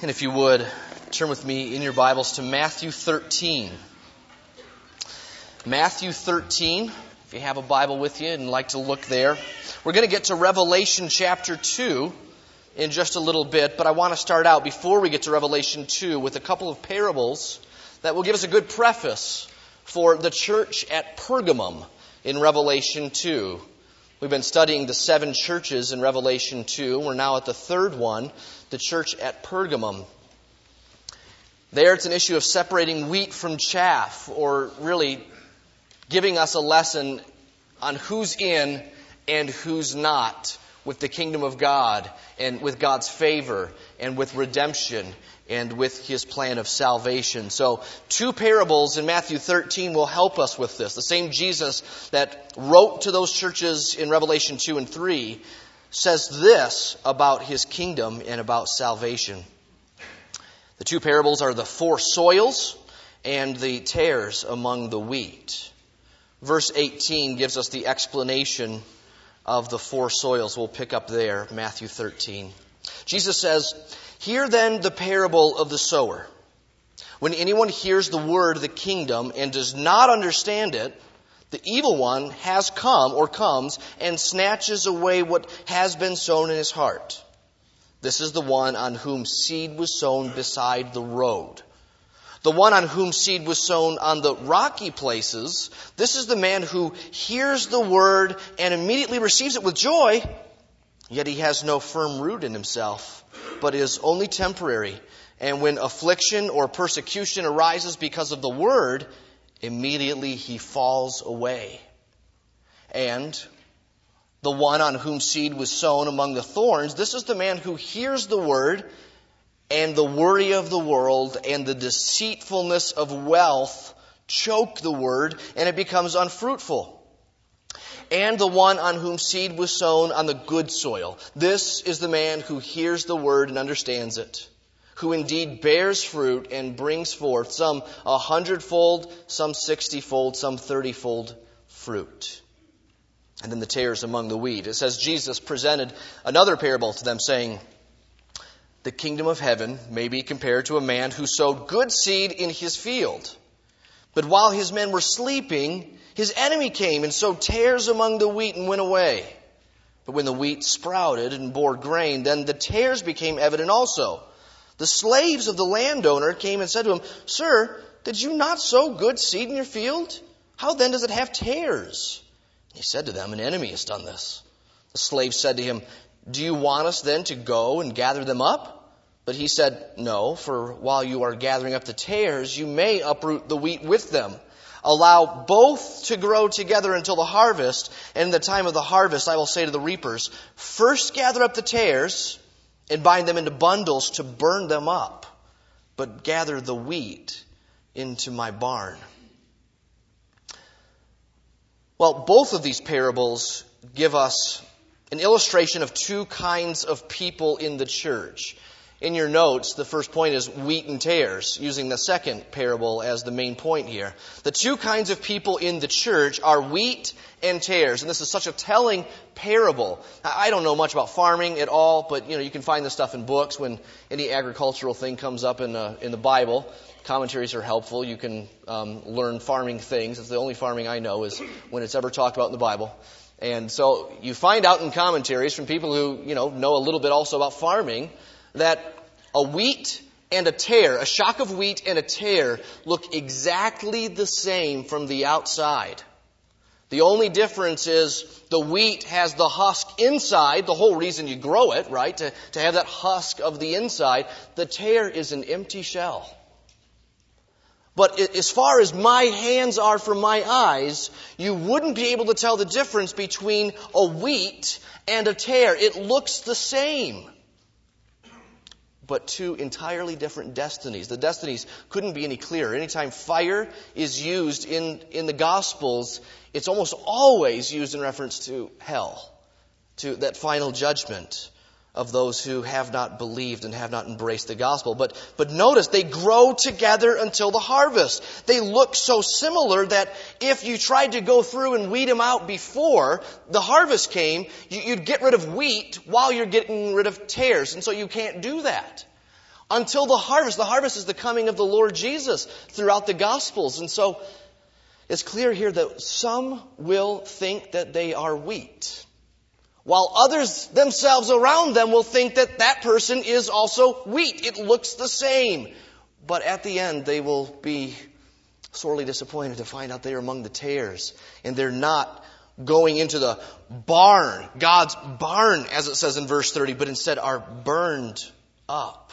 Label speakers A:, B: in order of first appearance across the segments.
A: And if you would, turn with me in your Bibles to Matthew 13. Matthew 13, if you have a Bible with you and like to look there. We're going to get to Revelation chapter 2 in just a little bit, but I want to start out before we get to Revelation 2 with a couple of parables that will give us a good preface for the church at Pergamum in Revelation 2. We've been studying the 7 churches in Revelation 2. We're now at the third one, the church at Pergamum. There it's an issue of separating wheat from chaff, or really giving us a lesson on who's in and who's not with the kingdom of God and with God's favor and with redemption and with His plan of salvation. So 2 parables in Matthew 13 will help us with this. The same Jesus that wrote to those churches in Revelation 2 and 3 says this about His kingdom and about salvation. The 2 parables are the 4 soils and the tares among the wheat. Verse 18 gives us the explanation of the 4 soils. We'll pick up there, Matthew 13. Jesus says, "Hear then the parable of the sower. When anyone hears the word of the kingdom and does not understand it, the evil one has come or comes and snatches away what has been sown in his heart. This is the one on whom seed was sown beside the road. The one on whom seed was sown on the rocky places, this is the man who hears the word and immediately receives it with joy, yet he has no firm root in himself, but is only temporary. And when affliction or persecution arises because of the word, immediately he falls away. And the one on whom seed was sown among the thorns, this is the man who hears the word, and the worry of the world and the deceitfulness of wealth choke the word, and it becomes unfruitful. And the one on whom seed was sown on the good soil, this is the man who hears the word and understands it, who indeed bears fruit and brings forth some 100-fold, some 60-fold, some 30-fold fruit." And then the tares among the wheat. It says Jesus presented another parable to them, saying, "The kingdom of heaven may be compared to a man who sowed good seed in his field. But while his men were sleeping, his enemy came and sowed tares among the wheat and went away. But when the wheat sprouted and bore grain, then the tares became evident also. The slaves of the landowner came and said to him, 'Sir, did you not sow good seed in your field? How then does it have tares?' He said to them, 'An enemy has done this.' The slaves said to him, 'Do you want us then to go and gather them up?' But he said, 'No, for while you are gathering up the tares, you may uproot the wheat with them. Allow both to grow together until the harvest. And in the time of the harvest, I will say to the reapers, first gather up the tares and bind them into bundles to burn them up, but gather the wheat into my barn.'" Well, both of these parables give us an illustration of 2 kinds of people in the church. In your notes, the first point is wheat and tares, using the second parable as the main point here. The 2 kinds of people in the church are wheat and tares, and this is such a telling parable. I don't know much about farming at all, but you can find this stuff in books when any agricultural thing comes up in the Bible. Commentaries are helpful. You can learn farming things. It's the only farming I know is when it's ever talked about in the Bible. And so you find out in commentaries from people who know a little bit also about farming that a wheat and a tare, a shock of wheat and a tare, look exactly the same from the outside. The only difference is the wheat has the husk inside, the whole reason you grow it, right? To have that husk of the inside. The tare is an empty shell. But as far as my hands are from my eyes, you wouldn't be able to tell the difference between a wheat and a tare. It looks the same, but 2 entirely different destinies. The destinies couldn't be any clearer. Anytime fire is used in the Gospels, it's almost always used in reference to hell, to that final judgment of those who have not believed and have not embraced the gospel. But notice, they grow together until the harvest. They look so similar that if you tried to go through and weed them out before the harvest came, you'd get rid of wheat while you're getting rid of tares. And so you can't do that. until the harvest. The harvest is the coming of the Lord Jesus throughout the Gospels. And so it's clear here that some will think that they are wheat, while others themselves around them will think that that person is also wheat. It looks the same. But at the end, they will be sorely disappointed to find out they are among the tares, and they're not going into the barn, God's barn, as it says in verse 30, but instead are burned up.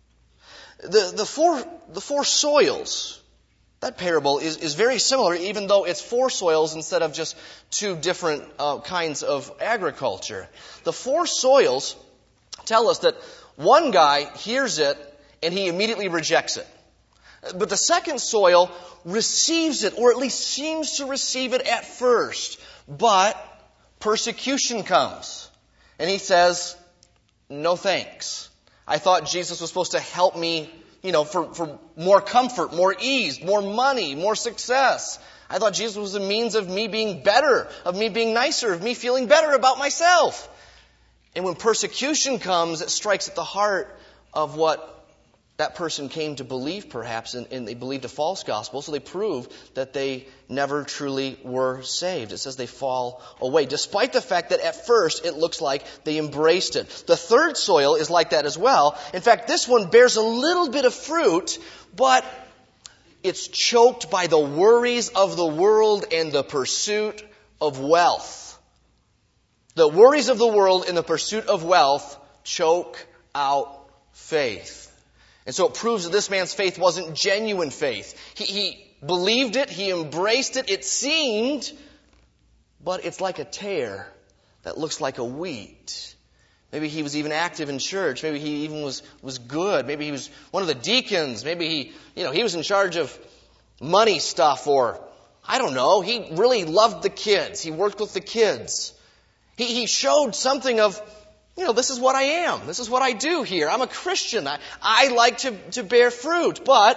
A: The four soils, that parable is very similar, even though it's four soils instead of just two different kinds of agriculture. The four soils tell us that one guy hears it and he immediately rejects it. But the second soil receives it, or at least seems to receive it at first. But persecution comes. And he says, no thanks. I thought Jesus was supposed to help me, for more comfort, more ease, more money, more success. I thought Jesus was a means of me being better, of me being nicer, of me feeling better about myself. And when persecution comes, it strikes at the heart of what that person came to believe, perhaps, and they believed a false gospel, so they prove that they never truly were saved. It says they fall away, despite the fact that at first it looks like they embraced it. The third soil is like that as well. In fact, this one bears a little bit of fruit, but it's choked by the worries of the world and the pursuit of wealth. The worries of the world and the pursuit of wealth choke out faith. And so it proves that this man's faith wasn't genuine faith. He believed it, he embraced it, it seemed, but it's like a tare that looks like a wheat. Maybe he was even active in church. Maybe he even was good. Maybe he was one of the deacons. Maybe he was in charge of money stuff, or I don't know. He really loved the kids. He worked with the kids. He showed something of, this is what I am. This is what I do here. I'm a Christian. I like to bear fruit. But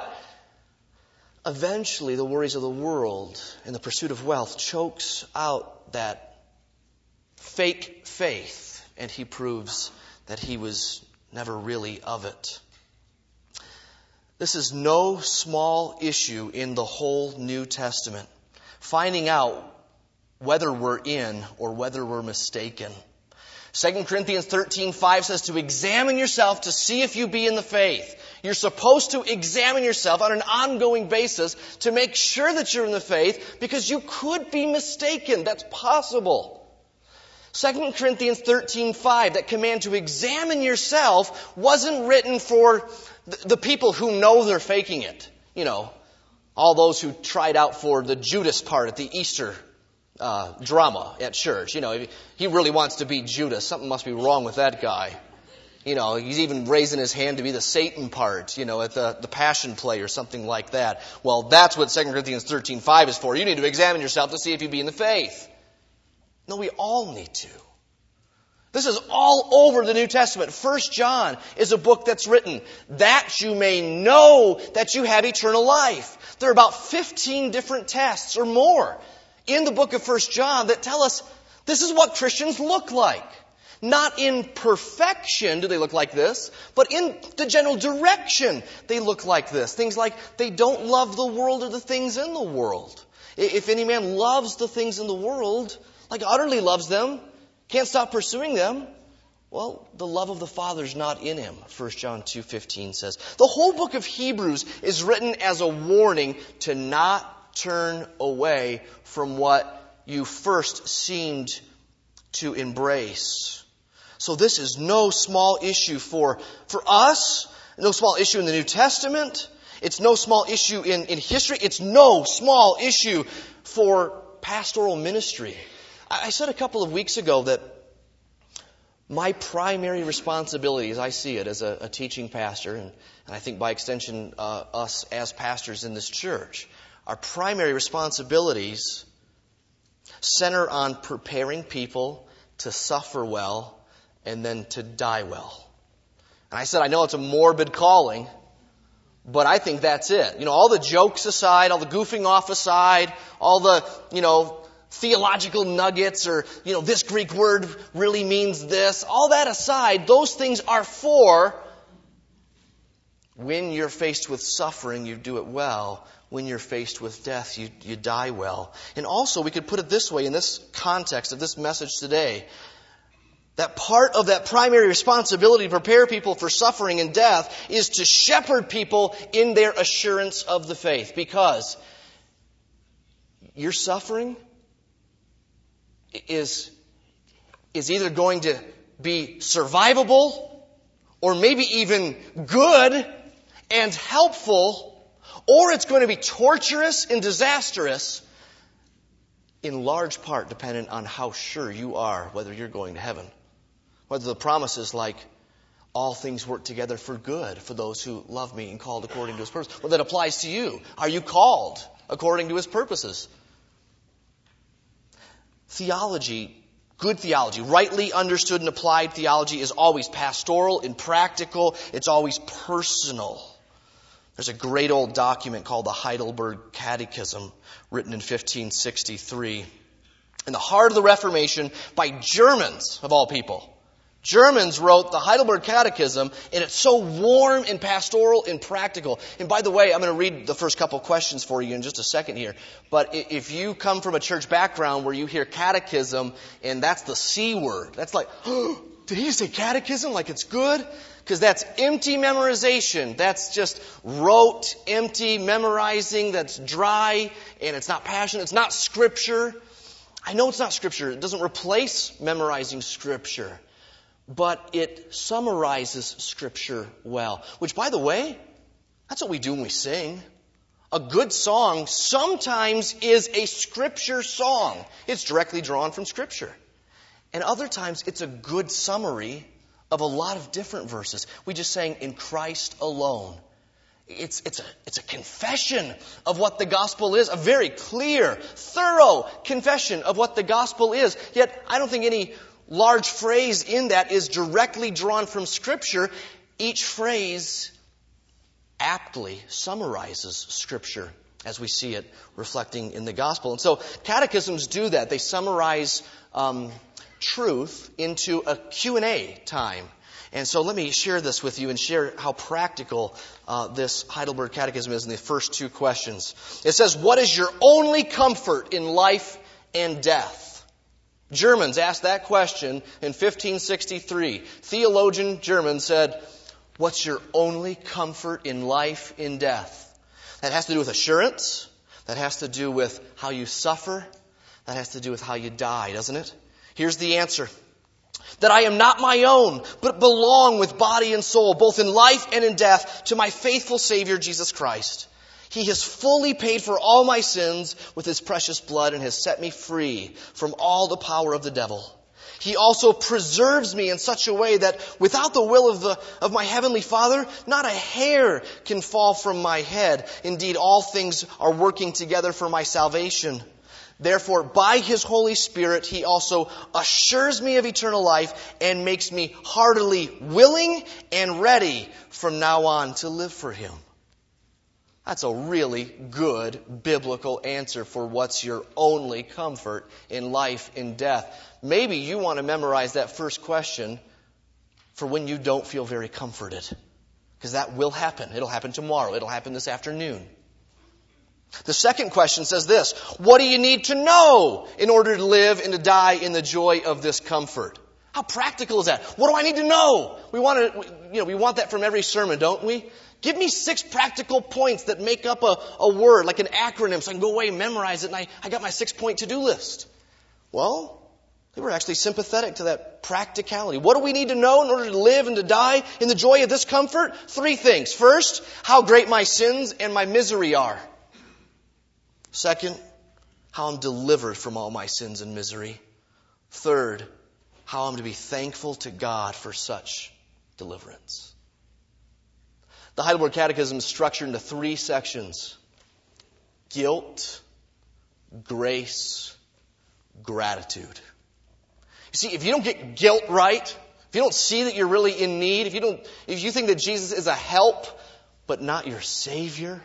A: eventually the worries of the world and the pursuit of wealth chokes out that fake faith, and he proves that he was never really of it. This is no small issue in the whole New Testament. Finding out whether we're in or whether we're mistaken. 2 Corinthians 13:5 says to examine yourself to see if you be in the faith. You're supposed to examine yourself on an ongoing basis to make sure that you're in the faith, because you could be mistaken. That's possible. 2 Corinthians 13:5, that command to examine yourself, wasn't written for the people who know they're faking it. All those who tried out for the Judas part at the Easter drama at church. If he really wants to be Judas, something must be wrong with that guy. He's even raising his hand to be the Satan part, at the Passion play or something like that. Well, that's what 2 Corinthians 13:5 is for. You need to examine yourself to see if you be in the faith. No, we all need to. This is all over the New Testament. 1 John is a book that's written that you may know that you have eternal life. There are about 15 different tests or more in the book of 1 John that tell us this is what Christians look like. Not in perfection do they look like this, but in the general direction they look like this. Things like they don't love the world or the things in the world. If any man loves the things in the world, like utterly loves them, can't stop pursuing them, well, the love of the Father is not in him, 1 John 2:15 says. The whole book of Hebrews is written as a warning to not turn away from what you first seemed to embrace. So this is no small issue for us, no small issue in the New Testament. It's no small issue in history. It's no small issue for pastoral ministry. I said a couple of weeks ago that my primary responsibility, as I see it as a teaching pastor, and I think by extension us as pastors in this church, our primary responsibilities center on preparing people to suffer well and then to die well. And I said, I know it's a morbid calling, but I think that's it. All the jokes aside, all the goofing off aside, all the, theological nuggets or, this Greek word really means this. All that aside, those things are for When you're faced with suffering, you do it well. When you're faced with death, you die well. And also, we could put it this way in this context of this message today, that part of that primary responsibility to prepare people for suffering and death is to shepherd people in their assurance of the faith. Because your suffering is either going to be survivable or maybe even good and helpful, or it's going to be torturous and disastrous, in large part dependent on how sure you are whether you're going to heaven. Whether the promise is like, all things work together for good for those who love me and called according to His purpose. Well, that applies to you. Are you called according to His purposes? Theology, good theology, rightly understood and applied theology is always pastoral and practical. It's always personal. There's a great old document called the Heidelberg Catechism, written in 1563. In the heart of the Reformation, by Germans, of all people. Germans wrote the Heidelberg Catechism, and it's so warm and pastoral and practical. And by the way, I'm going to read the first couple questions for you in just a second here. But if you come from a church background where you hear catechism, and that's the C word, that's like, oh, did he say catechism like it's good? Because that's empty memorization. That's just rote, empty memorizing that's dry, and it's not passionate. It's not Scripture. I know it's not Scripture. It doesn't replace memorizing Scripture. But it summarizes Scripture well. Which, by the way, that's what we do when we sing. A good song sometimes is a Scripture song. It's directly drawn from Scripture. And other times it's a good summary of a lot of different verses. We just sang in Christ alone. It's a confession of what the gospel is. A very clear, thorough confession of what the gospel is. Yet I don't think any large phrase in that is directly drawn from Scripture. Each phrase aptly summarizes Scripture as we see it reflecting in the gospel. And so catechisms do that. They summarize truth into a Q&A time. And so let me share this with you and share how practical this Heidelberg Catechism is in the first two questions. It says, what is your only comfort in life and death? Germans asked that question in 1563. Theologian German said, what's your only comfort in life and death? That has to do with assurance. That has to do with how you suffer. That has to do with how you die, doesn't it? Here's the answer. That I am not my own, but belong with body and soul, both in life and in death, to my faithful Savior, Jesus Christ. He has fully paid for all my sins with His precious blood and has set me free from all the power of the devil. He also preserves me in such a way that without the will of my heavenly Father, not a hair can fall from my head. Indeed, all things are working together for my salvation. Therefore, by His Holy Spirit, He also assures me of eternal life and makes me heartily willing and ready from now on to live for Him. That's a really good biblical answer for what's your only comfort in life and death. Maybe you want to memorize that first question for when you don't feel very comforted. Because that will happen. It'll happen tomorrow. It'll happen this afternoon. The second question says this: what do you need to know in order to live and to die in the joy of this comfort? How practical is that? What do I need to know? We want that from every sermon, don't we? Give me 6 practical points that make up a word, like an acronym, so I can go away and memorize it, and I got my 6-point to-do list. Well, they were actually sympathetic to that practicality. What do we need to know in order to live and to die in the joy of this comfort? 3 things. First, how great my sins and my misery are. Second, how I'm delivered from all my sins and misery. Third, how I'm to be thankful to God for such deliverance. The Heidelberg Catechism is structured into 3 sections: guilt, grace, gratitude. You see, if you don't get guilt right, if you don't see that you're really in need, if you think that Jesus is a help but not your Savior,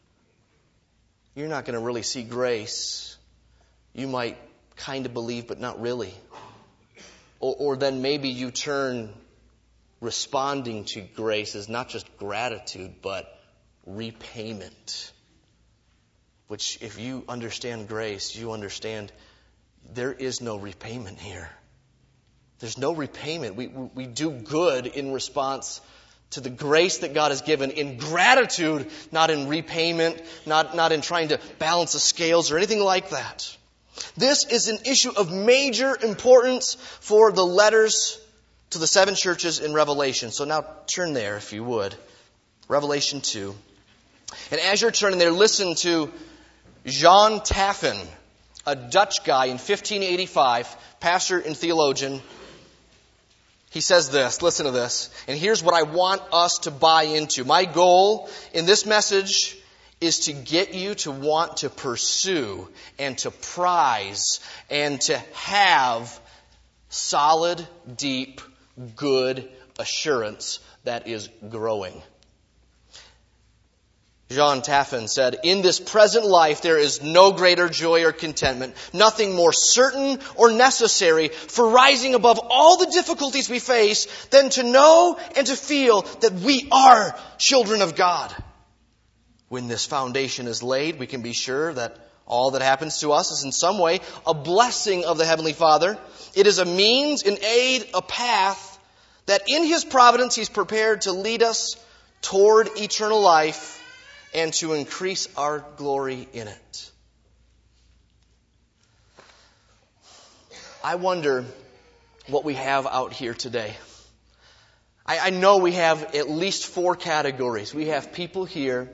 A: you're not going to really see grace. You might kind of believe but not really. Or then maybe you turn responding to grace is not just gratitude, but repayment. Which, if you understand grace, you understand there is no repayment here. There's no repayment. We do good in response to the grace that God has given in gratitude, not in repayment, not in trying to balance the scales or anything like that. This is an issue of major importance for the letters to the 7 churches in Revelation. So now turn there, if you would. Revelation 2. And as you're turning there, listen to John Taffen, a Dutch guy in 1585, pastor and theologian. He says this, listen to this, and here's what I want us to buy into. My goal in this message is to get you to want to pursue and to prize and to have solid, deep, good assurance that is growing. John Taffen said, "In this present life there is no greater joy or contentment, nothing more certain or necessary for rising above all the difficulties we face than to know and to feel that we are children of God. When this foundation is laid, we can be sure that all that happens to us is in some way a blessing of the Heavenly Father. It is a means, an aid, a path that in His providence He's prepared to lead us toward eternal life and to increase our glory in it." I wonder what we have out here today. I know we have at least 4 categories. We have people here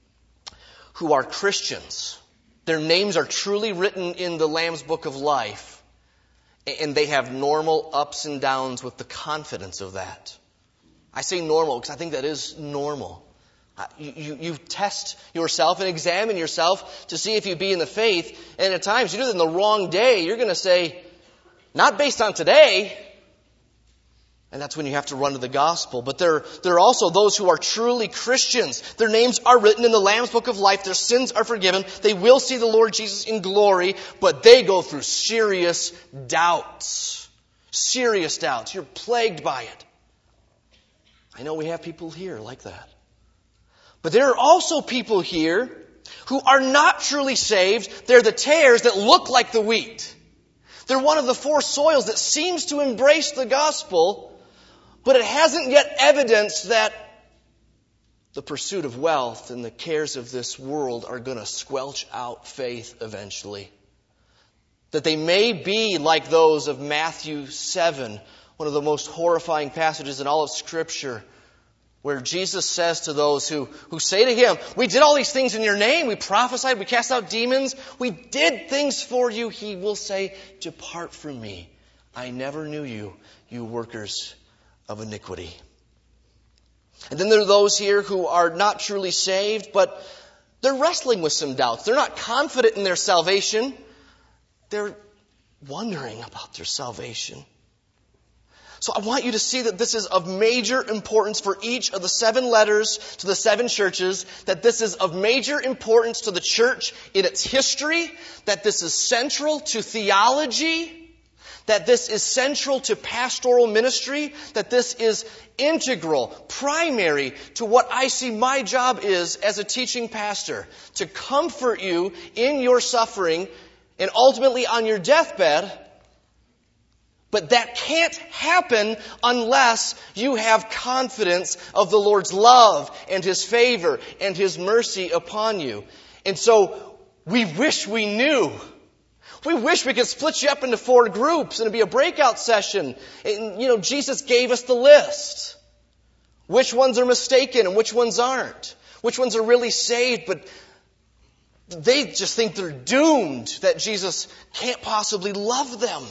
A: who are Christians. Their names are truly written in the Lamb's Book of Life. And they have normal ups and downs with the confidence of that. I say normal because I think that is normal. You test yourself and examine yourself to see if you be in the faith. And at times, you do it in the wrong day. You're going to say, not based on today. And that's when you have to run to the gospel. But there are also those who are truly Christians. Their names are written in the Lamb's Book of Life. Their sins are forgiven. They will see the Lord Jesus in glory. But they go through serious doubts. Serious doubts. You're plagued by it. I know we have people here like that. But there are also people here who are not truly saved. They're the tares that look like the wheat. They're one of the 4 soils that seems to embrace the gospel, but it hasn't yet evidenced that the pursuit of wealth and the cares of this world are going to squelch out faith eventually. That they may be like those of Matthew 7, one of the most horrifying passages in all of Scripture, where Jesus says to those who say to Him, "We did all these things in your name. We prophesied. We cast out demons. We did things for you." He will say, "Depart from me. I never knew you, you workers of iniquity." And then there are those here who are not truly saved, but they're wrestling with some doubts. They're not confident in their salvation. They're wondering about their salvation. So I want you to see that this is of major importance for each of the 7 letters to the 7 churches, that this is of major importance to the church in its history, that this is central to theology, that this is central to pastoral ministry, that this is integral, primary to what I see my job is as a teaching pastor, to comfort you in your suffering and ultimately on your deathbed. But that can't happen unless you have confidence of the Lord's love and His favor and His mercy upon you. And so we wish we knew. We wish we could split you up into 4 groups and it'd be a breakout session. And, Jesus gave us the list. Which ones are mistaken and which ones aren't. Which ones are really saved, but they just think they're doomed, that Jesus can't possibly love them.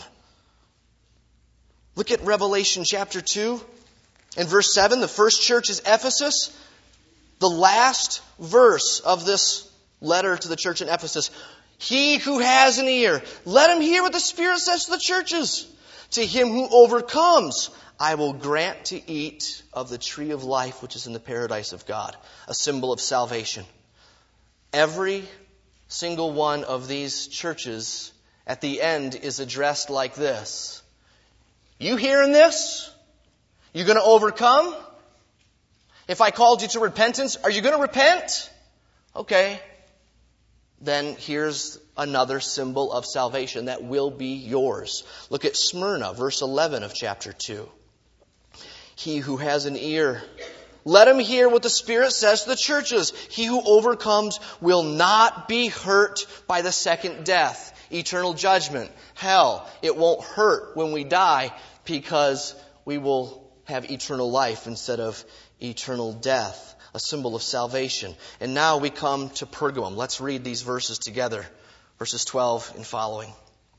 A: Look at Revelation chapter 2 and verse 7. The first church is Ephesus. The last verse of this letter to the church in Ephesus. "He who has an ear, let him hear what the Spirit says to the churches. To him who overcomes, I will grant to eat of the tree of life which is in the paradise of God." A symbol of salvation. Every single one of these churches at the end is addressed like this. You hearing this? You going to overcome? If I called you to repentance, are you going to repent? Okay. Then here's another symbol of salvation that will be yours. Look at Smyrna, verse 11 of chapter 2. He who has an ear, let him hear what the Spirit says to the churches. He who overcomes will not be hurt by the second death. Eternal judgment, hell. It won't hurt when we die because we will have eternal life instead of eternal death. A symbol of salvation. And now we come to Pergamum. Let's read these verses together. Verses 12 and following.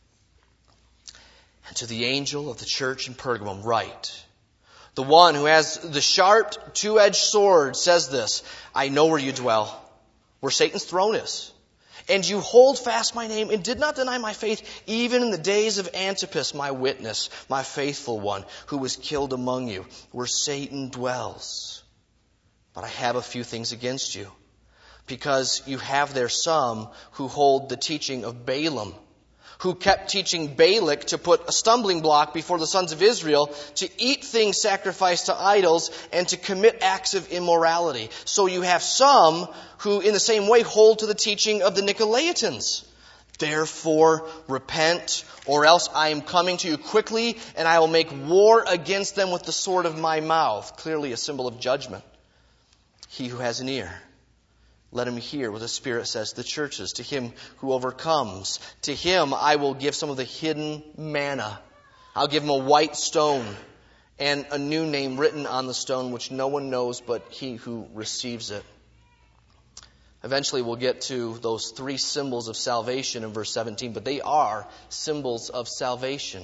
A: And to the angel of the church in Pergamum write, the one who has the sharp two-edged sword says this, I know where you dwell, where Satan's throne is. And you hold fast my name and did not deny my faith, even in the days of Antipas, my witness, my faithful one, who was killed among you, where Satan dwells. But I have a few things against you, because you have there some who hold the teaching of Balaam, who kept teaching Balak to put a stumbling block before the sons of Israel, to eat things sacrificed to idols, and to commit acts of immorality. So you have some who in the same way hold to the teaching of the Nicolaitans. Therefore repent, or else I am coming to you quickly, and I will make war against them with the sword of my mouth. Clearly a symbol of judgment. He who has an ear, let him hear what the Spirit says to the churches. To him who overcomes, to him I will give some of the hidden manna. I'll give him a white stone and a new name written on the stone, which no one knows but he who receives it. Eventually we'll get to those three symbols of salvation in verse 17, but they are symbols of salvation.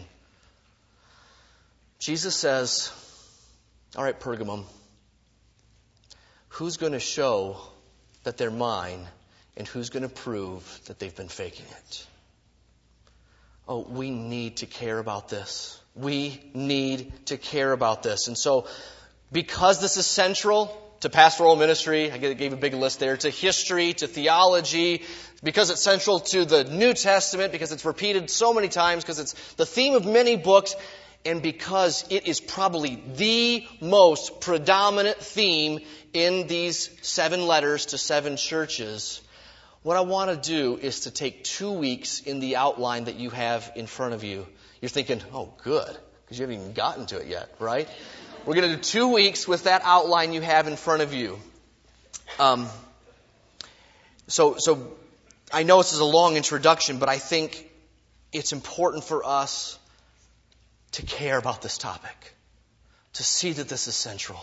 A: Jesus says, all right, Pergamum, who's going to show that they're mine, and who's going to prove that they've been faking it? Oh, we need to care about this. We need to care about this. And so, because this is central to pastoral ministry, I gave a big list there, to history, to theology, because it's central to the New Testament, because it's repeated so many times, because it's the theme of many books, and because it is probably the most predominant theme in these 7 letters to 7 churches, what I want to do is to take 2 weeks in the outline that you have in front of you. You're thinking, oh, good, because you haven't even gotten to it yet, right? We're going to do 2 weeks with that outline you have in front of you. So I know this is a long introduction, but I think it's important for us to care about this topic, to see that this is central,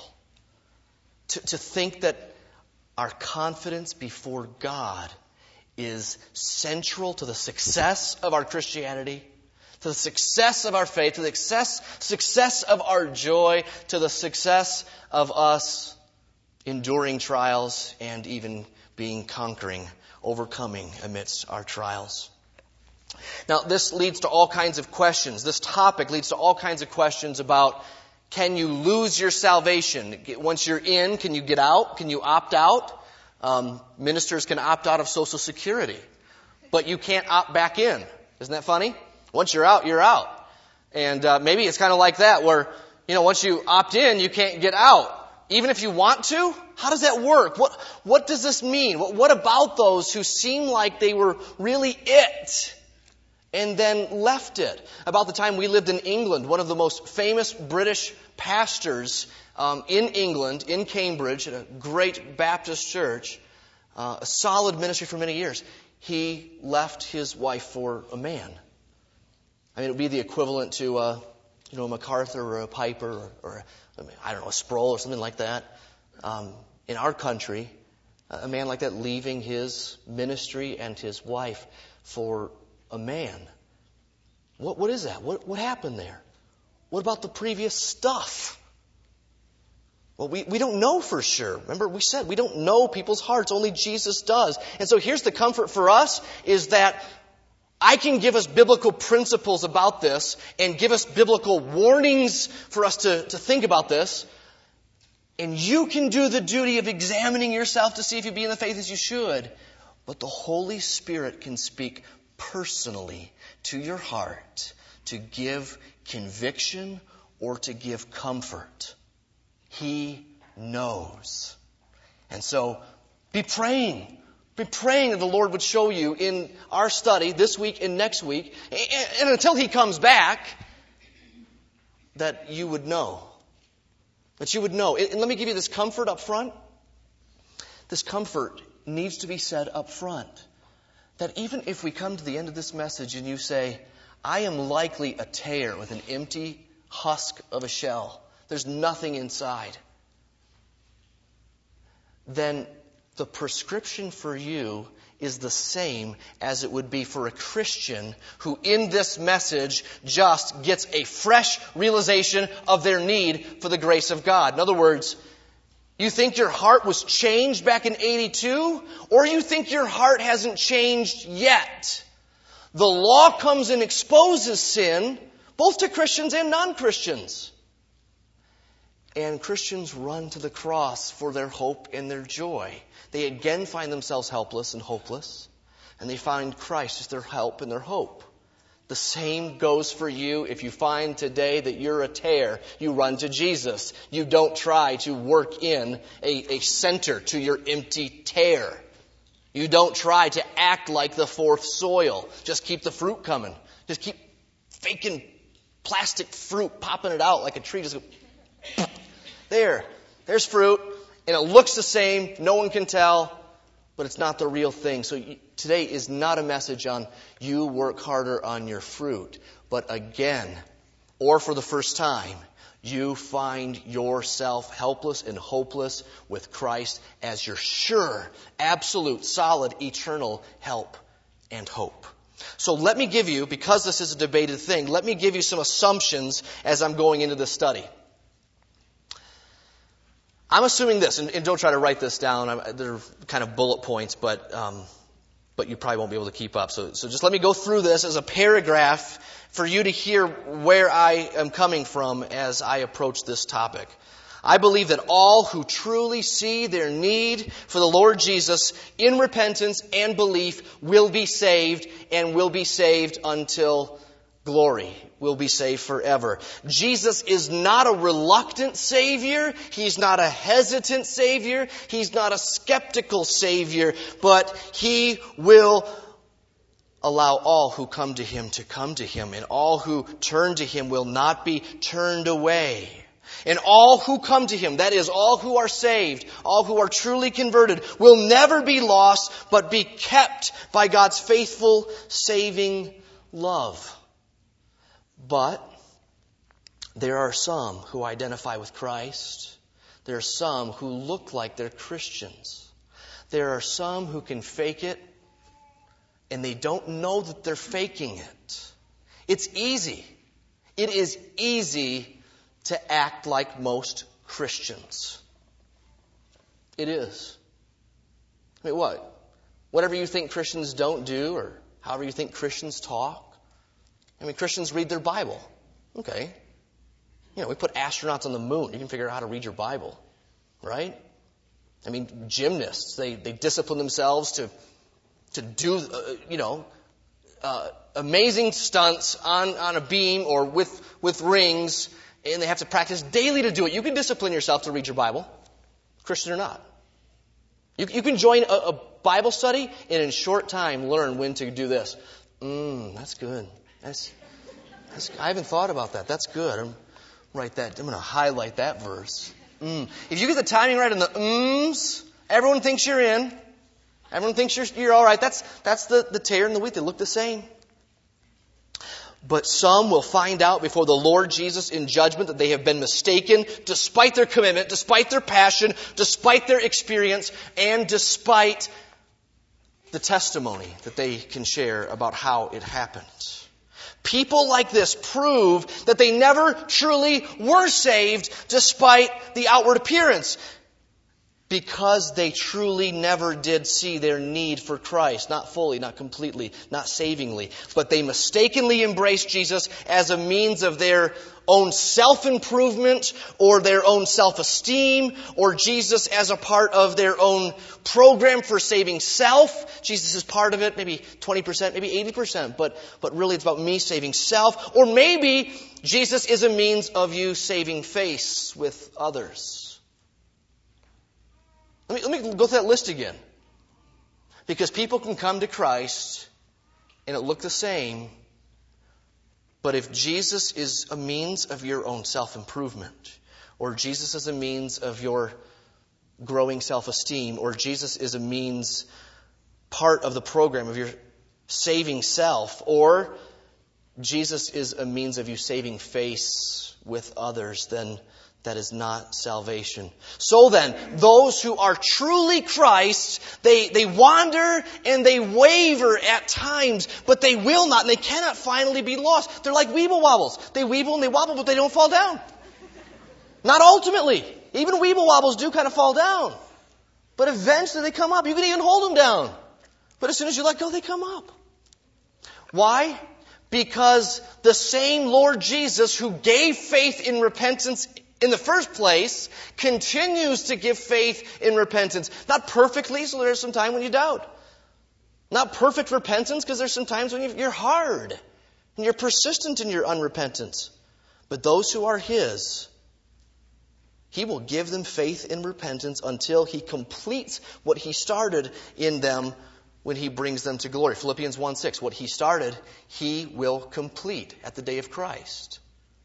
A: to think that our confidence before God is central to the success of our Christianity, to the success of our faith, to the success of our joy, to the success of us enduring trials and even being overcoming amidst our trials. Now, this leads to all kinds of questions. This topic leads to all kinds of questions about, can you lose your salvation? Once you're in, can you get out? Can you opt out? Ministers can opt out of Social Security, but you can't opt back in. Isn't that funny? Once you're out, you're out. And maybe it's kind of like that, where, once you opt in, you can't get out. Even if you want to? How does that work? What does this mean? What about those who seem like they were really it and then left it? About the time we lived in England, one of the most famous British pastors in England, in Cambridge, at a great Baptist church, a solid ministry for many years, he left his wife for a man. I mean, it would be the equivalent to a MacArthur or a Piper or a Sproul or something like that. In our country, a man like that leaving his ministry and his wife for a man. What is that? What happened there? What about the previous stuff? Well, we don't know for sure. Remember, we said we don't know people's hearts. Only Jesus does. And so here's the comfort for us, is that I can give us biblical principles about this and give us biblical warnings for us to think about this. And you can do the duty of examining yourself to see if you be in the faith as you should. But the Holy Spirit can speak personally to your heart to give conviction or to give comfort. He knows. And so be praying. Be praying that the Lord would show you in our study this week and next week, and until He comes back, that you would know. That you would know. And let me give you this comfort up front. This comfort needs to be said up front. That even if we come to the end of this message and you say, I am likely a tear with an empty husk of a shell, there's nothing inside, then the prescription for you is the same as it would be for a Christian who in this message just gets a fresh realization of their need for the grace of God. In other words, you think your heart was changed back in 82, or you think your heart hasn't changed yet. The law comes and exposes sin, both to Christians and non-Christians. And Christians run to the cross for their hope and their joy. They again find themselves helpless and hopeless, and they find Christ as their help and their hope. The same goes for you if you find today that you're a tear. You run to Jesus. You don't try to work in a center to your empty tear. You don't try to act like the fourth soil. Just keep the fruit coming. Just keep faking plastic fruit, popping it out like a tree. Just go, there's fruit, and it looks the same. No one can tell, but it's not the real thing. So today is not a message on you work harder on your fruit, but again, or for the first time, you find yourself helpless and hopeless with Christ as your sure, absolute, solid, eternal help and hope. So let me give you, because this is a debated thing, let me give you some assumptions as I'm going into this study. I'm assuming this, and don't try to write this down. They're kind of bullet points, but you probably won't be able to keep up. So just let me go through this as a paragraph for you to hear where I am coming from as I approach this topic. I believe that all who truly see their need for the Lord Jesus in repentance and belief will be saved, and will be saved until glory, will be saved forever. Jesus is not a reluctant Savior. He's not a hesitant Savior. He's not a skeptical Savior. But He will allow all who come to Him to come to Him. And all who turn to Him will not be turned away. And all who come to Him, that is, all who are saved, all who are truly converted, will never be lost, but be kept by God's faithful, saving love. But there are some who identify with Christ. There are some who look like they're Christians. There are some who can fake it, and they don't know that they're faking it. It's easy. It is easy to act like most Christians. It is. I mean, what? Whatever you think Christians don't do, or however you think Christians talk. I mean, Christians read their Bible. Okay. We put astronauts on the moon. You can figure out how to read your Bible. Right? I mean, gymnasts, they discipline themselves to do, amazing stunts on a beam or with rings, and they have to practice daily to do it. You can discipline yourself to read your Bible, Christian or not. You can join a Bible study and in short time learn when to do this. That's good. I haven't thought about that. That's good. I'm going to highlight that verse. If you get the timing right on the ums, everyone thinks you're in. Everyone thinks you're all right. That's the tare and the wheat. They look the same. But some will find out before the Lord Jesus in judgment that they have been mistaken, despite their commitment, despite their passion, despite their experience, and despite the testimony that they can share about how it happened. People like this prove that they never truly were saved despite the outward appearance. because they truly never did see their need for Christ. Not fully, not completely, not savingly. But they mistakenly embraced Jesus as a means of their own self-improvement or their own self-esteem, or Jesus as a part of their own program for saving self. Jesus is part of it, maybe 20%, maybe 80%, but really it's about me saving self. Or maybe Jesus is a means of you saving face with others. Let me go through that list again. Because people can come to Christ and it look the same, but if Jesus is a means of your own self-improvement, or Jesus is a means of your growing self-esteem, or Jesus is a means, part of the program of your saving self, or Jesus is a means of you saving face with others, then that is not salvation. So then, those who are truly Christ, they wander and they waver at times, but they will not and they cannot finally be lost. They're like weeble wobbles. They weeble and they wobble, but they don't fall down. Not ultimately. Even weeble wobbles do kind of fall down. But eventually they come up. You can even hold them down. But as soon as you let go, they come up. Why? Because the same Lord Jesus who gave faith in repentance in the first place continues to give faith in repentance. Not perfectly, so there's some time when you doubt. Not perfect repentance, because there's some times when you're hard and you're persistent in your unrepentance. But those who are His, He will give them faith in repentance until He completes what He started in them when He brings them to glory. Philippians 1:6, what He started, He will complete at the day of Christ.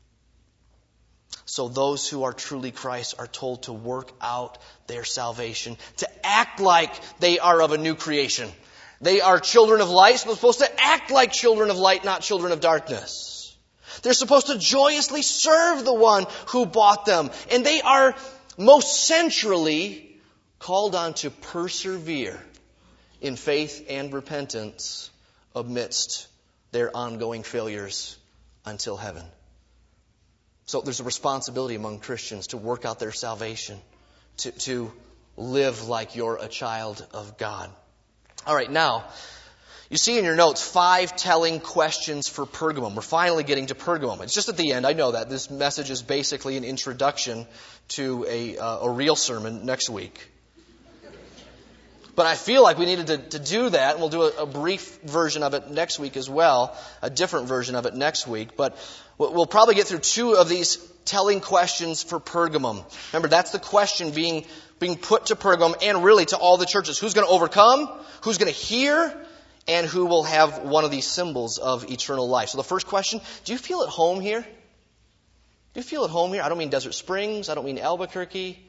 A: So those who are truly Christ are told to work out their salvation, to act like they are of a new creation. They are children of light, so they're supposed to act like children of light, not children of darkness. They're supposed to joyously serve the one who bought them. And they are most centrally called on to persevere in faith and repentance amidst their ongoing failures until heaven. So there's a responsibility among Christians to work out their salvation, to live like you're a child of God. All right, now, you see in your notes 5 telling questions for Pergamum. We're finally getting to Pergamum. It's just at the end. I know that. This message is basically an introduction to a real sermon next week. But I feel like we needed to do that, and we'll do a brief version of it next week as well, a different version of it next week. But we'll probably get through 2 of these telling questions for Pergamum. Remember, that's the question being put to Pergamum and really to all the churches. Who's going to overcome? Who's going to hear? And who will have one of these symbols of eternal life? So the first question, do you feel at home here? Do you feel at home here? I don't mean Desert Springs. I don't mean Albuquerque.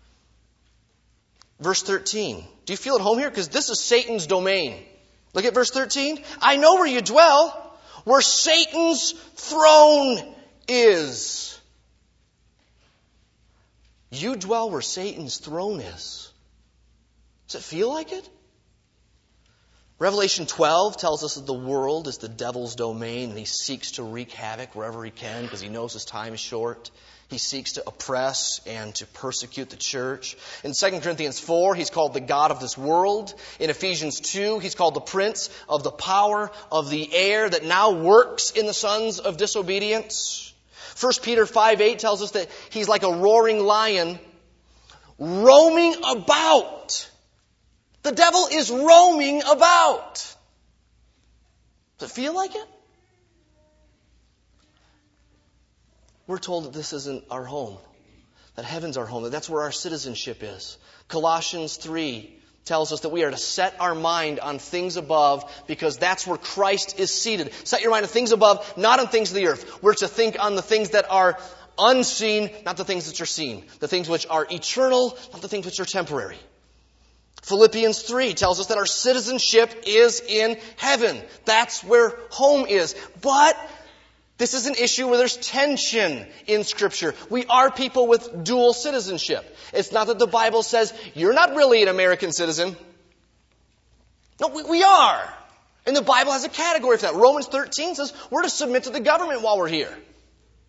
A: Verse 13. Do you feel at home here? Because this is Satan's domain. Look at verse 13. I know where you dwell, where Satan's throne is. You dwell where Satan's throne is. Does it feel like it? Revelation 12 tells us that the world is the devil's domain, and he seeks to wreak havoc wherever he can because he knows his time is short. He seeks to oppress and to persecute the church. In 2 Corinthians 4, he's called the God of this world. In Ephesians 2, he's called the prince of the power of the air that now works in the sons of disobedience. 1 Peter 5:8 tells us that he's like a roaring lion roaming about. The devil is roaming about. Does it feel like it? We're told that this isn't our home, that heaven's our home, that that's where our citizenship is. Colossians 3 tells us that we are to set our mind on things above because that's where Christ is seated. Set your mind on things above, not on things of the earth. We're to think on the things that are unseen, not the things which are seen. The things which are eternal, not the things which are temporary. Philippians 3 tells us that our citizenship is in heaven. That's where home is. But this is an issue where there's tension in Scripture. We are people with dual citizenship. It's not that the Bible says, you're not really an American citizen. No, we are. And the Bible has a category for that. Romans 13 says we're to submit to the government while we're here.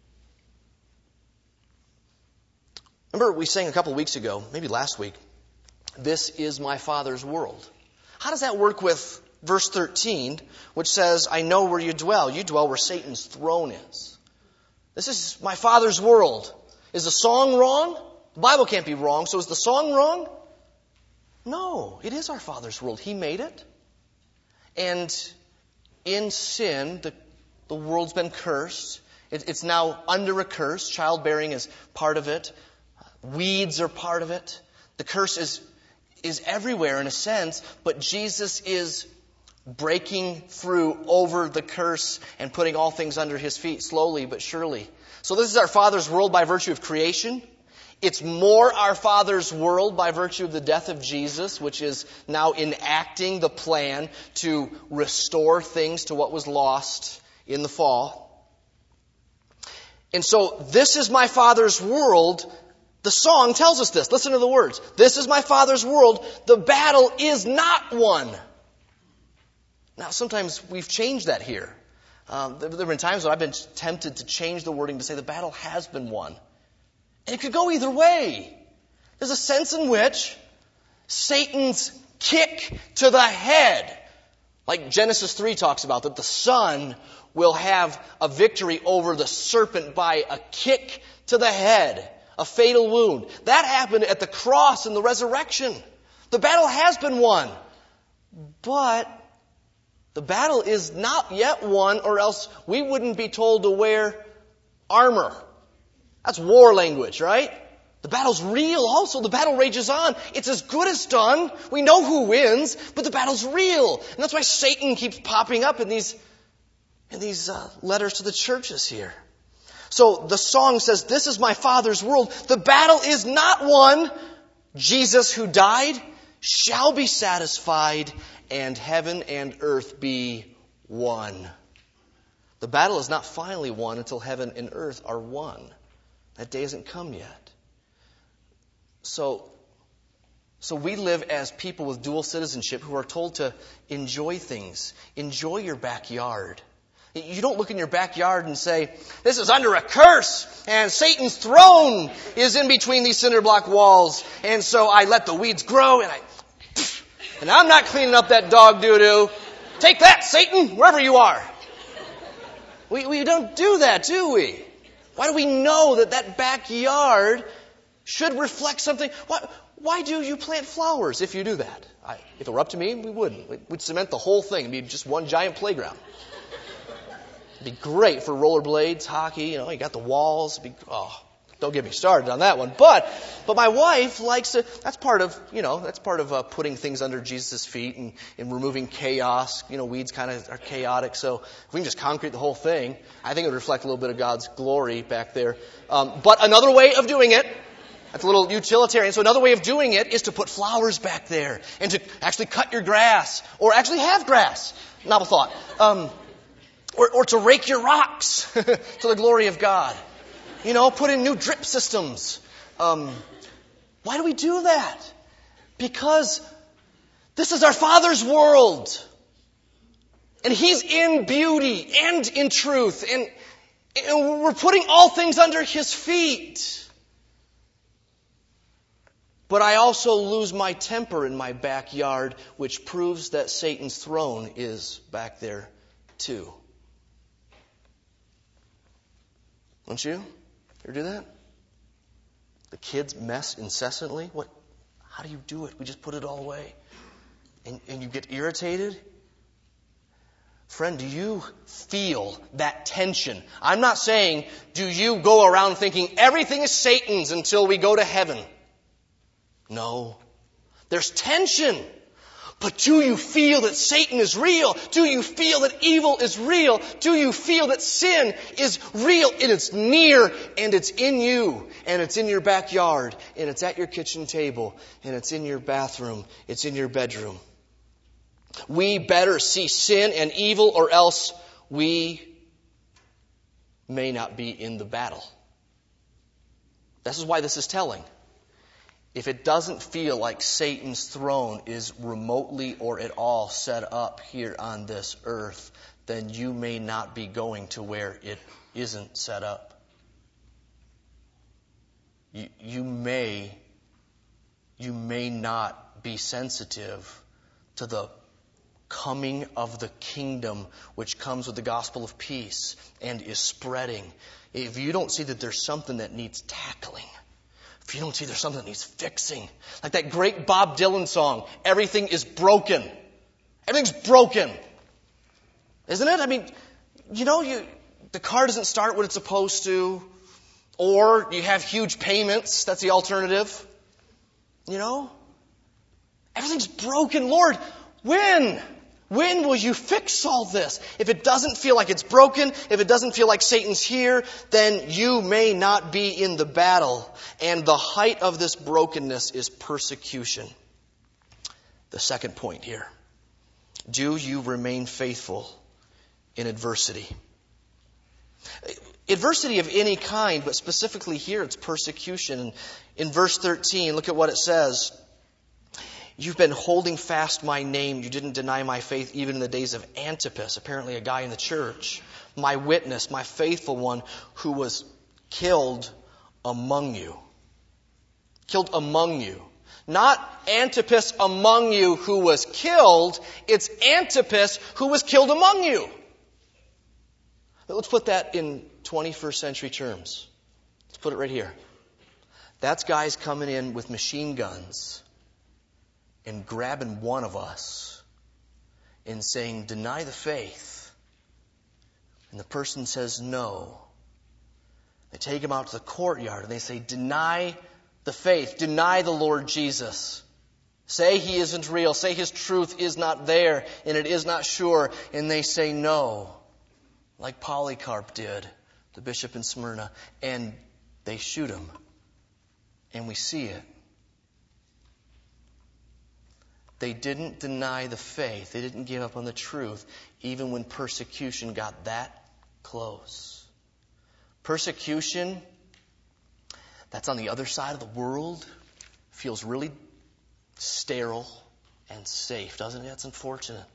A: Remember we sang a couple weeks ago, maybe last week, This is my Father's world. How does that work with verse 13, which says, I know where you dwell. You dwell where Satan's throne is. This is my Father's world. Is the song wrong? The Bible can't be wrong, so is the song wrong? No, it is our Father's world. He made it. And in sin, the world's been cursed. It's now under a curse. Childbearing is part of it. Weeds are part of it. The curse is everywhere in a sense, but Jesus is breaking through over the curse and putting all things under His feet slowly but surely. So this is our Father's world by virtue of creation. It's more our Father's world by virtue of the death of Jesus, which is now enacting the plan to restore things to what was lost in the fall. And so this is my Father's world. The song tells us this. Listen to the words. This is my Father's world. The battle is not won. Now, sometimes we've changed that here. There have been times when I've been tempted to change the wording to say the battle has been won. And it could go either way. There's a sense in which Satan's kick to the head, like Genesis 3 talks about, that the Son will have a victory over the serpent by a kick to the head, a fatal wound. That happened at the cross and the resurrection. The battle has been won. But the battle is not yet won, or else we wouldn't be told to wear armor. That's war language, right? The battle's real also. The battle rages on. It's as good as done. We know who wins, but the battle's real. And that's why Satan keeps popping up in these letters to the churches here. So the song says, this is my Father's world. The battle is not won. Jesus who died shall be satisfied, and heaven and earth be one. The battle is not finally won until heaven and earth are one. That day hasn't come yet. So we live as people with dual citizenship who are told to enjoy things. Enjoy your backyard. You don't look in your backyard and say, this is under a curse, and Satan's throne is in between these cinder block walls, and so I let the weeds grow, and I'm not cleaning up that dog doo-doo. Take that, Satan, wherever you are. We don't do that, do we? Why do we know that backyard should reflect something? Why do you plant flowers if you do that? If it were up to me, we wouldn't. We'd cement the whole thing. It'd be just one giant playground. It'd be great for rollerblades, hockey. You got the walls. Don't get me started on that one. But my wife likes to. That's part of putting things under Jesus' feet and removing chaos. Weeds kind of are chaotic. So if we can just concrete the whole thing, I think it would reflect a little bit of God's glory back there. But another way of doing it, that's a little utilitarian. So another way of doing it is to put flowers back there and to actually cut your grass or actually have grass. Novel thought. Or to rake your rocks to the glory of God. Put in new drip systems. Why do we do that? Because this is our Father's world. And He's in beauty and in truth. And we're putting all things under His feet. But I also lose my temper in my backyard, which proves that Satan's throne is back there too. Don't you? You ever do that? The kids mess incessantly. How do you do it? We just put it all away. And you get irritated? Friend, do you feel that tension? I'm not saying, do you go around thinking everything is Satan's until we go to heaven? No. There's tension. But do you feel that Satan is real? Do you feel that evil is real? Do you feel that sin is real? And it's near, and it's in you, and it's in your backyard, and it's at your kitchen table, and it's in your bathroom, it's in your bedroom. We better see sin and evil, or else we may not be in the battle. This is why this is telling. If it doesn't feel like Satan's throne is remotely or at all set up here on this earth, then you may not be going to where it isn't set up. You may not be sensitive to the coming of the kingdom, which comes with the gospel of peace and is spreading, if you don't see that there's something that needs tackling, if you don't see there's something that needs fixing, like that great Bob Dylan song, Everything is Broken. Everything's broken. Isn't it? I mean, the car doesn't start when it's supposed to, or you have huge payments. That's the alternative. Everything's broken. Lord, when? When will you fix all this? If it doesn't feel like it's broken, if it doesn't feel like Satan's here, then you may not be in the battle. And the height of this brokenness is persecution. The second point here. Do you remain faithful in adversity? Adversity of any kind, but specifically here it's persecution. In verse 13, look at what it says. You've been holding fast my name. You didn't deny my faith even in the days of Antipas, apparently a guy in the church. My witness, my faithful one, who was killed among you. Killed among you. Not Antipas among you who was killed. It's Antipas who was killed among you. But let's put that in 21st century terms. Let's put it right here. That's guys coming in with machine guns and grabbing one of us and saying, deny the faith. And the person says no. They take him out to the courtyard and they say, deny the faith. Deny the Lord Jesus. Say he isn't real. Say his truth is not there and it is not sure. And they say no. Like Polycarp did, the bishop in Smyrna. And they shoot him. And we see it. They didn't deny the faith. They didn't give up on the truth, even when persecution got that close. Persecution, that's on the other side of the world, feels really sterile and safe, doesn't it? That's unfortunate.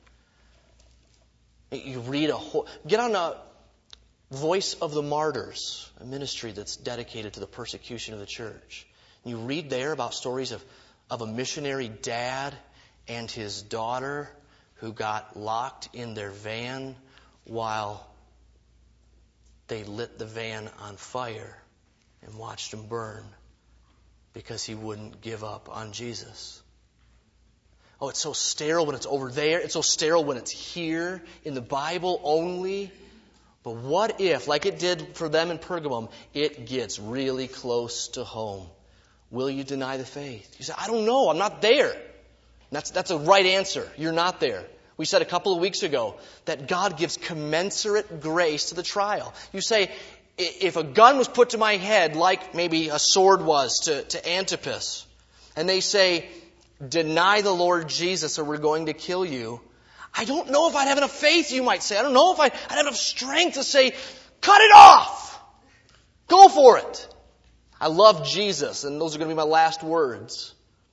A: You read get on a Voice of the Martyrs, a ministry that's dedicated to the persecution of the church. You read there about stories of a missionary dad and his daughter who got locked in their van while they lit the van on fire and watched him burn because he wouldn't give up on Jesus. Oh, it's so sterile when it's over there. It's so sterile when it's here in the Bible only. But what if, like it did for them in Pergamum, it gets really close to home? Will you deny the faith? You say, I don't know. I'm not there. That's a right answer. You're not there. We said a couple of weeks ago that God gives commensurate grace to the trial. You say, if a gun was put to my head like maybe a sword was to Antipas, and they say, deny the Lord Jesus or we're going to kill you, I don't know if I'd have enough faith, you might say. I don't know if I'd have enough strength to say, cut it off! Go for it! I love Jesus, and those are going to be my last words.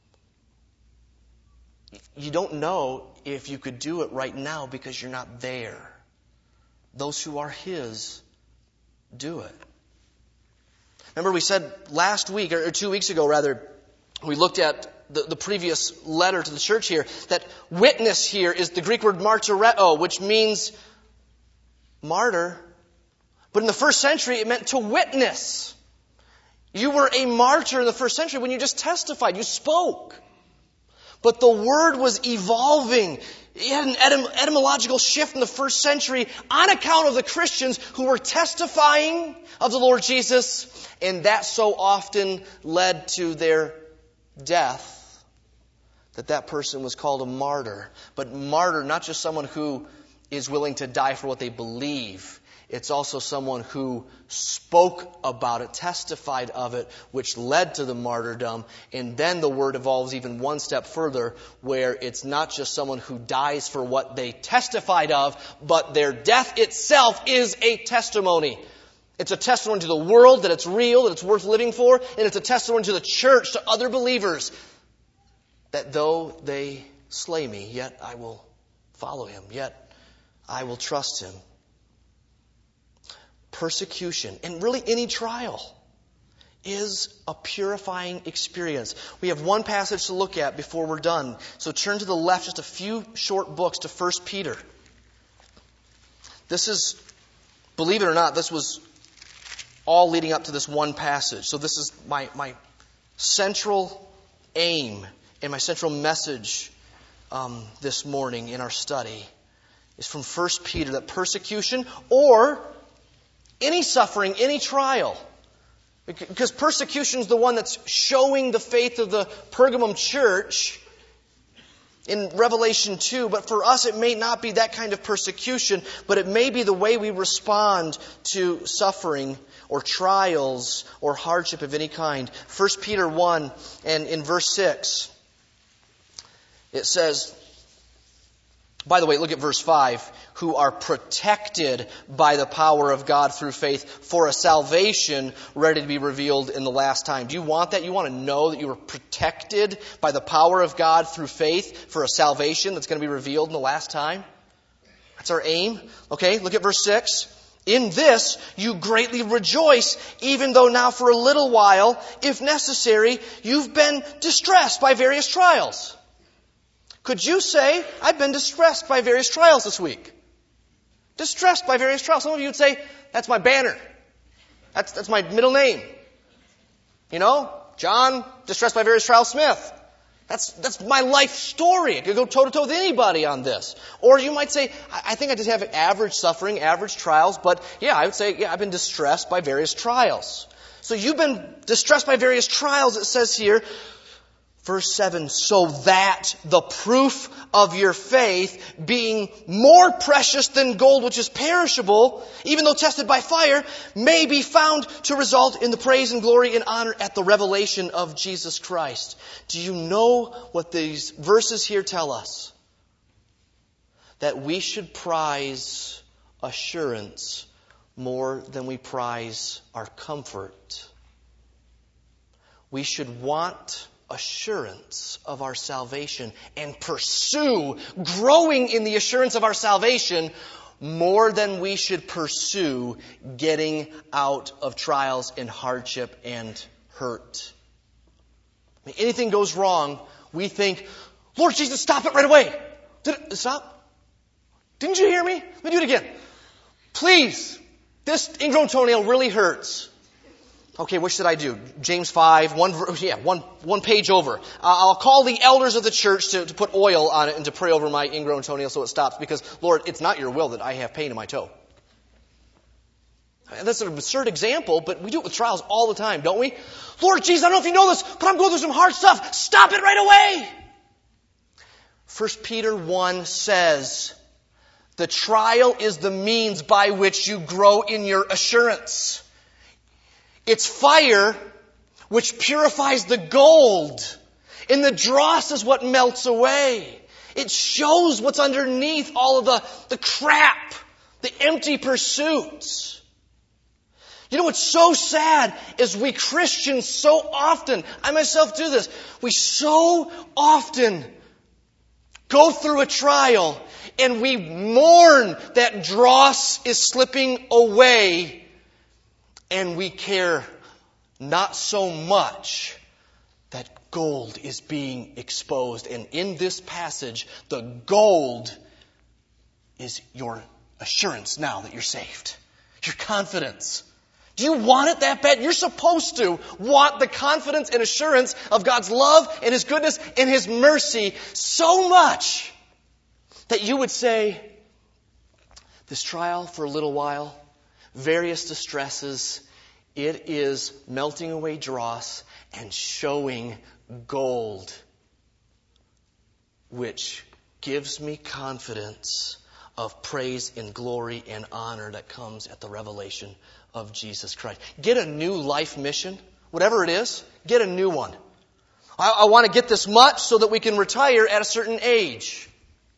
A: You don't know if you could do it right now because you're not there. Those who are His do it. Remember we said last week, or 2 weeks ago rather, we looked at the previous letter to the church here, that witness here is the Greek word martyreo, which means martyr. But in the first century it meant to witness. You were a martyr in the first century when you just testified, you spoke. But the word was evolving. It had an etymological shift in the first century on account of the Christians who were testifying of the Lord Jesus, and that so often led to their death that person was called a martyr. But martyr, not just someone who is willing to die for what they believe. It's also someone who spoke about it, testified of it, which led to the martyrdom. And then the word evolves even one step further, where it's not just someone who dies for what they testified of, but their death itself is a testimony. It's a testimony to the world that it's real, that it's worth living for, and it's a testimony to the church, to other believers, that though they slay me, yet I will follow Him, yet I will trust Him. Persecution, and really any trial, is a purifying experience. We have one passage to look at before we're done. So turn to the left just a few short books to 1 Peter. This is, believe it or not, this was all leading up to this one passage. So this is my central aim and my central message this morning in our study is from 1 Peter, that persecution or any suffering, any trial, because persecution is the one that's showing the faith of the Pergamum church in Revelation 2, but for us it may not be that kind of persecution, but it may be the way we respond to suffering or trials or hardship of any kind. 1 Peter 1 and in verse 6, it says, by the way, look at verse 5, who are protected by the power of God through faith for a salvation ready to be revealed in the last time. Do you want that? You want to know that you are protected by the power of God through faith for a salvation that's going to be revealed in the last time? That's our aim. Okay, look at verse 6. In this you greatly rejoice, even though now for a little while, if necessary, you've been distressed by various trials. Could you say, I've been distressed by various trials this week? Distressed by various trials. Some of you would say, that's my banner. That's my middle name. You know, John, distressed by various trials, Smith. That's my life story. I could go toe-to-toe with anybody on this. Or you might say, I think I just have average suffering, average trials, but yeah, I would say, yeah, I've been distressed by various trials. So you've been distressed by various trials, it says here, verse 7, so that the proof of your faith, being more precious than gold which is perishable, even though tested by fire, may be found to result in the praise and glory and honor at the revelation of Jesus Christ. Do you know what these verses here tell us? That we should prize assurance more than we prize our comfort. We should want assurance of our salvation and pursue growing in the assurance of our salvation more than we should pursue getting out of trials and hardship and hurt. When anything goes wrong, we think, Lord Jesus, stop it right away. Stop? Didn't you hear me? Let me do it again. Please, this ingrown toenail really hurts. Okay, what should I do? James 5, one page over. I'll call the elders of the church to put oil on it and to pray over my ingrown toenail so it stops. Because, Lord, it's not your will that I have pain in my toe. And that's an absurd example, but we do it with trials all the time, don't we? Lord Jesus, I don't know if you know this, but I'm going through some hard stuff. Stop it right away! 1 Peter 1 says, the trial is the means by which you grow in your assurance. It's fire which purifies the gold. And the dross is what melts away. It shows what's underneath all of the crap, the empty pursuits. You know what's so sad is we Christians so often, I myself do this, we so often go through a trial and we mourn that dross is slipping away. And we care not so much that gold is being exposed. And in this passage, the gold is your assurance now that you're saved. Your confidence. Do you want it that bad? You're supposed to want the confidence and assurance of God's love and His goodness and His mercy so much that you would say, this trial for a little while, various distresses, it is melting away dross and showing gold, which gives me confidence of praise and glory and honor that comes at the revelation of Jesus Christ. Get a new life mission, whatever it is, get a new one. I want to get this much so that we can retire at a certain age.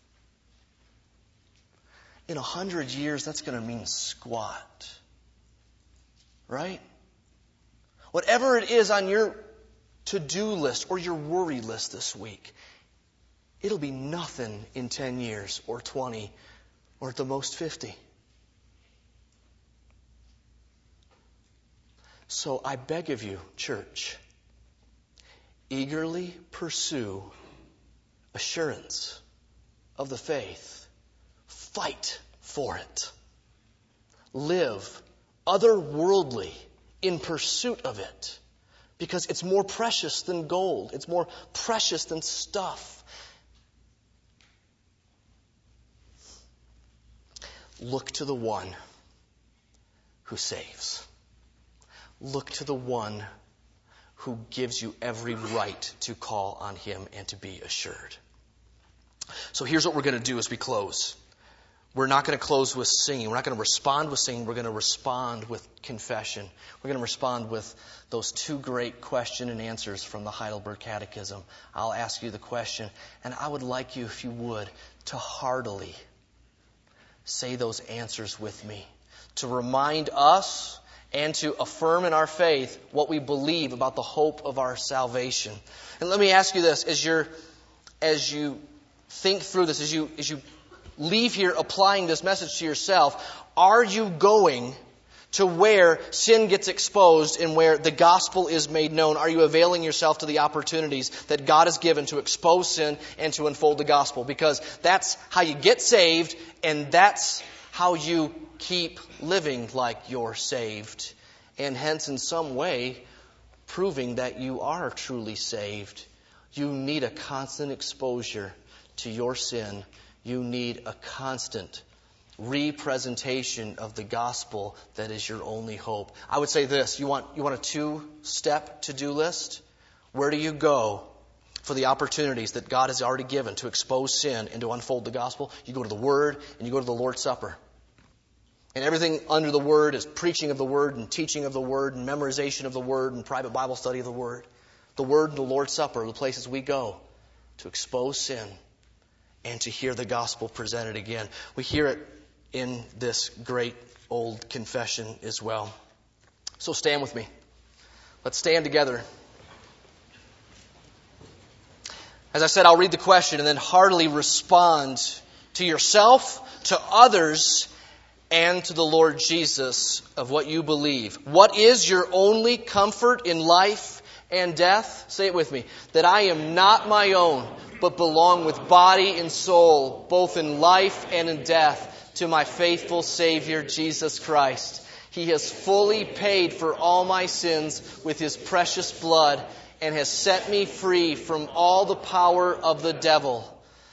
A: In 100 years, that's going to mean squat. Right? Whatever it is on your to-do list or your worry list this week, it'll be nothing in 10 years or 20 or at the most 50. So I beg of you, church, eagerly pursue assurance of the faith. Fight for it. Live otherworldly in pursuit of it, because it's more precious than gold. It's more precious than stuff. Look to the one who saves. Look to the one who gives you every right to call on him and to be assured. So here's what we're going to do as we close. We're not going to close with singing. We're not going to respond with singing. We're going to respond with confession. We're going to respond with those two great question and answers from the Heidelberg Catechism. I'll ask you the question, and I would like you, if you would, to heartily say those answers with me, to remind us and to affirm in our faith what we believe about the hope of our salvation. And let me ask you this, as you think through this, as you leave here applying this message to yourself, are you going to where sin gets exposed and where the gospel is made known? Are you availing yourself to the opportunities that God has given to expose sin and to unfold the gospel? Because that's how you get saved, and that's how you keep living like you're saved. And hence, in some way, proving that you are truly saved. You need a constant exposure to your sin. You need a constant representation of the gospel that is your only hope. I would say this, you want a 2-step to-do list? Where do you go for the opportunities that God has already given to expose sin and to unfold the gospel? You go to the Word and you go to the Lord's Supper. And everything under the Word is preaching of the Word and teaching of the Word and memorization of the Word and private Bible study of the Word. The Word and the Lord's Supper are the places we go to expose sin and to hear the gospel presented again. We hear it in this great old confession as well. So stand with me. Let's stand together. As I said, I'll read the question and then heartily respond to yourself, to others, and to the Lord Jesus of what you believe. What is your only comfort in life and death? Say it with me. That I am not my own, but belong with body and soul, both in life and in death, to my faithful Savior, Jesus Christ. He has fully paid for all my sins with His precious blood and has set me free from all the power of the devil.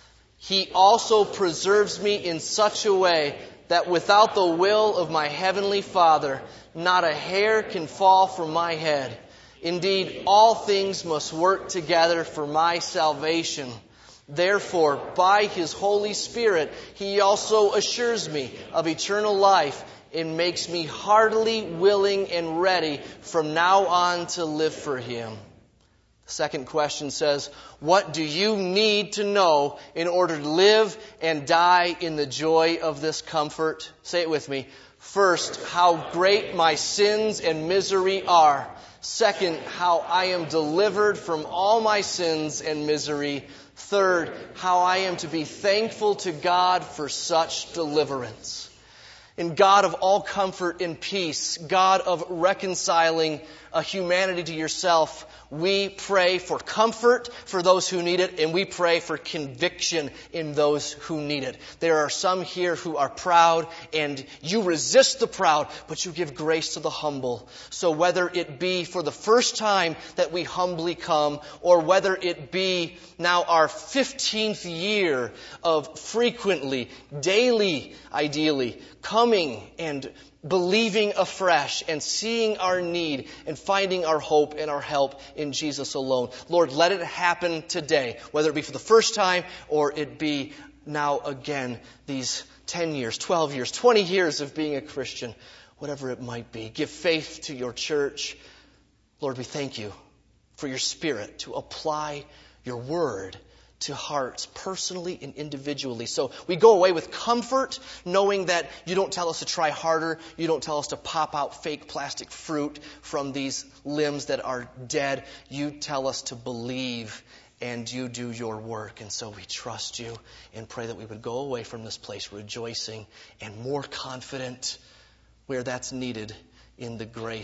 A: He also preserves me in such a way that without the will of my Heavenly Father, not a hair can fall from my head. Indeed, all things must work together for my salvation. Therefore, by His Holy Spirit, He also assures me of eternal life and makes me heartily willing and ready from now on to live for Him. The second question says, what do you need to know in order to live and die in the joy of this comfort? Say it with me. First, how great my sins and misery are. Second, how I am delivered from all my sins and misery. Third, how I am to be thankful to God for such deliverance. And God of all comfort and peace, God of reconciling humanity to yourself, we pray for comfort for those who need it, and we pray for conviction in those who need it. There are some here who are proud, and you resist the proud, but you give grace to the humble. So whether it be for the first time that we humbly come, or whether it be now our 15th year of frequently, daily, ideally, coming and believing afresh and seeing our need and finding our hope and our help in Jesus alone. Lord, let it happen today, whether it be for the first time or it be now again these 10 years, 12 years, 20 years of being a Christian, whatever it might be. Give faith to your church. Lord, we thank you for your Spirit to apply your word to hearts personally and individually. So we go away with comfort, knowing that you don't tell us to try harder. You don't tell us to pop out fake plastic fruit from these limbs that are dead. You tell us to believe, and you do your work. And so we trust you and pray that we would go away from this place rejoicing and more confident where that's needed in the grace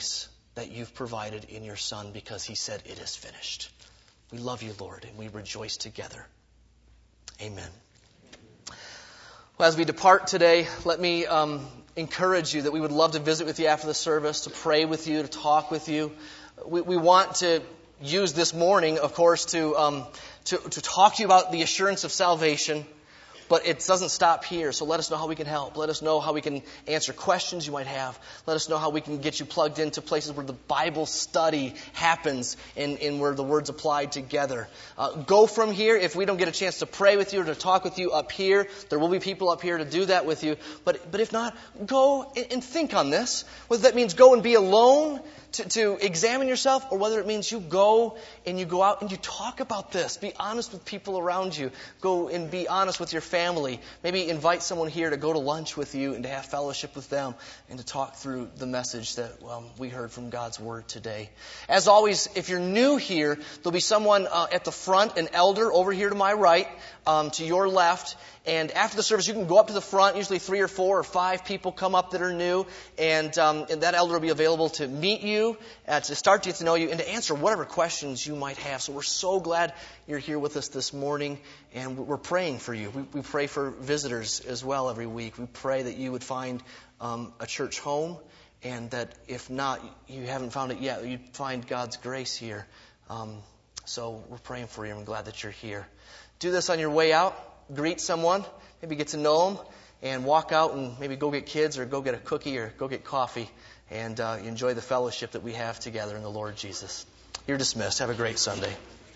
A: that you've provided in your Son because he said it is finished. We love you, Lord, and we rejoice together. Amen. Well, as we depart today, let me encourage you that we would love to visit with you after the service, to pray with you, to talk with you. We want to use this morning, of course, to talk to you about the assurance of salvation. But it doesn't stop here, so let us know how we can help. Let us know how we can answer questions you might have. Let us know how we can get you plugged into places where the Bible study happens and where the Word's applied together. Go from here. If we don't get a chance to pray with you or to talk with you up here, there will be people up here to do that with you. But if not, go and think on this. Whether that means go and be alone to examine yourself, or whether it means you go and you go out and you talk about this. Be honest with people around you. Go and be honest with your family. Maybe invite someone here to go to lunch with you and to have fellowship with them and to talk through the message that we heard from God's Word today. As always, if you're new here, there'll be someone at the front, an elder over here to my right, to your left. And after the service, you can go up to the front. Usually 3 or 4 or 5 people come up that are new. And that elder will be available to meet you, to start to get to know you, and to answer whatever questions you might have. So we're so glad you're here with us this morning. And we're praying for you. We pray for visitors as well every week. We pray that you would find a church home. And that if not, you haven't found it yet, you'd find God's grace here. So we're praying for you, and I'm glad that you're here. Do this on your way out. Greet someone, maybe get to know them, and walk out and maybe go get kids or go get a cookie or go get coffee and enjoy the fellowship that we have together in the Lord Jesus. You're dismissed. Have a great Sunday.